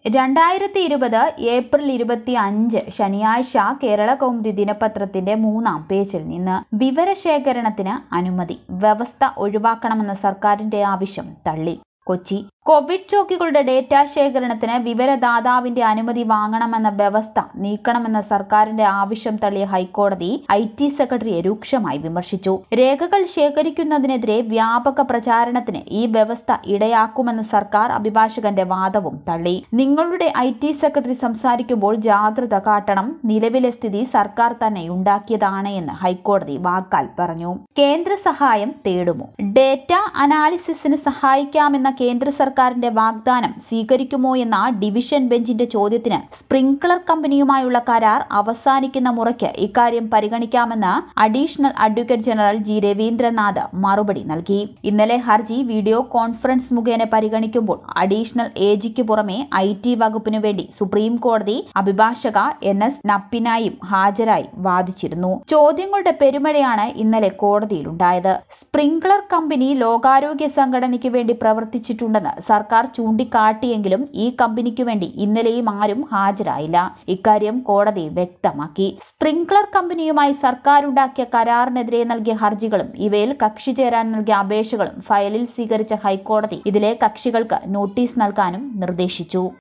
2020 April 25 ശനിയാഴ്ച കേരള കൗമുദി ദിനപത്രത്തിന്റെ 3-ാം പേജിൽ നിന്ന് വിവരശേഖരണത്തിന് അനുമതി വ്യവസ്ഥ ഒഴിവാക്കണമെന്ന സർക്കാരിന്റെ ആവശ്യം തള്ളി. കൊച്ചി കോവിഡ് രോഗികളുടെ ഡേറ്റ ശേഖരണത്തിന് വിവരദാതാവിന്റെ അനുമതി വാങ്ങണമെന്ന വ്യവസ്ഥ നീക്കണമെന്ന സർക്കാരിന്റെ ആവശ്യം തള്ളിയ ഹൈക്കോടതി IT സെക്രട്ടറിയെ രൂക്ഷമായി വിമർശിച്ചു. രേഖകൾ ശേഖരിക്കുന്നതിനെതിരെ വ്യാപക പ്രചാരണത്തിന് ഈ വ്യവസ്ഥ ഇടയാക്കുമെന്ന സർക്കാർ അഭിഭാഷകന്റെ വാദവും തള്ളി. നിങ്ങളുടെ IT സെക്രട്ടറി സംസാരിക്കുമ്പോൾ ജാഗ്രത കാട്ടണം. നിലവിലെ സ്ഥിതി സർക്കാർ തന്നെ ഉണ്ടാക്കിയതാണ് എന്ന് ഹൈക്കോടതി വാക്കാൽ പറഞ്ഞു. കേന്ദ്ര സഹായം തേടുമോ? ഡേറ്റ അനാലിസിസിന് സഹായിക്കാമെന്ന കേന്ദ്ര സർക്കാരിന്റെ വാഗ്ദാനം സ്വീകരിക്കുമോ എന്ന ഡിവിഷൻ ബെഞ്ചിന്റെ ചോദ്യത്തിന് സ്പ്രിംഗ്ലർ കമ്പനിയുമായുള്ള കരാർ അവസാനിക്കുന്ന മുറയ്ക്ക് ഇക്കാര്യം പരിഗണിക്കാമെന്ന് additional advocate general G. Raveendranath മറുപടി നൽകി. ഇന്നലെ ഹർജി വീഡിയോ കോൺഫറൻസ് മുഖേന പരിഗണിക്കുമ്പോൾ അഡീഷണൽ AGക്ക് പുറമെ IT വകുപ്പിനു വേണ്ടി സുപ്രീം കോടതി അഭിഭാഷക NS നപ്പിനായും ഹാജരായി വാദിച്ചിരുന്നു. ചോദ്യങ്ങളുടെ പെരുമഴയാണ് ഇന്നലെ കോടതിയിലുണ്ടായത്. സ്പ്രിംഗ്ലർ കമ്പനി ലോകാരോഗ്യ സംഘടനയ്ക്ക് വേണ്ടി പ്രവർത്തിച്ചിട്ടുണ്ടെന്ന് സർക്കാർ ചൂണ്ടിക്കാട്ടിയെങ്കിലും ഈ കമ്പനിക്കു വേണ്ടി ഇന്നലെയും ആരും ഹാജരായില്ല. ഇക്കാര്യം കോടതി വ്യക്തമാക്കി. സ്പ്രിംഗ്ലർ കമ്പനിയുമായി സർക്കാരുണ്ടാക്കിയ കരാറിനെതിരെ നൽകിയ ഹർജികളും ഇവയിൽ കക്ഷി ചേരാൻ നൽകിയ അപേക്ഷകളും ഫയലിൽ സ്വീകരിച്ച ഹൈക്കോടതി ഇതിലെ കക്ഷികൾക്ക് നോട്ടീസ് നൽകാനും നിർദ്ദേശിച്ചു.